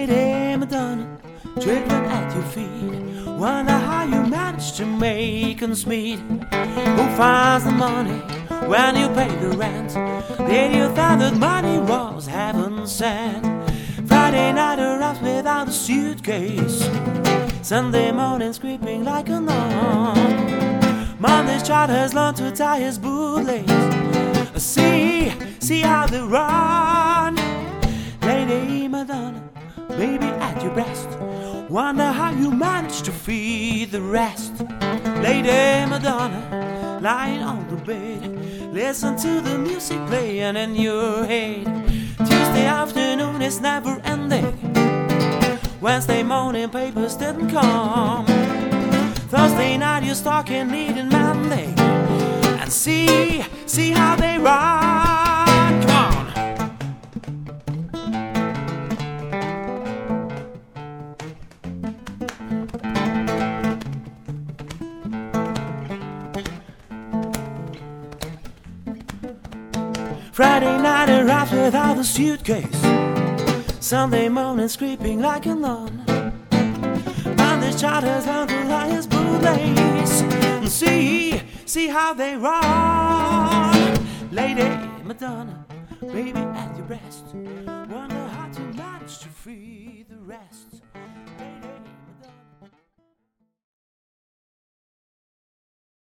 Lady Madonna, children at your feet, wonder how you manage to make ends meet. Who finds the money when you pay the rent? Did you thought that money was heaven sent? Friday night arrives without a suitcase, Sunday morning's creeping like a nun. Monday's child has learned to tie his bootlace. See how they run. Lady Madonna, baby at your breast, wonder how you manage to feed the rest. Lady Madonna, lying on the bed, listen to the music playing in your head. Tuesday afternoon is never ending, Wednesday morning papers didn't come, Thursday night you're stuck in needing mending. And see how they run. Come on. Friday night arrives without a suitcase, Sunday morning's creeping like a nun. Monday's child has learned to tie his bootlace. And see how they run. Lady Madonna, baby at your breast, wonder how to manage to feed the rest.